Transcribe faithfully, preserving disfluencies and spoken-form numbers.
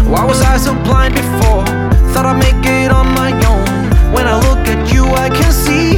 Why was I so blind before? Thought I'd make it on my own. When I look at you, I can see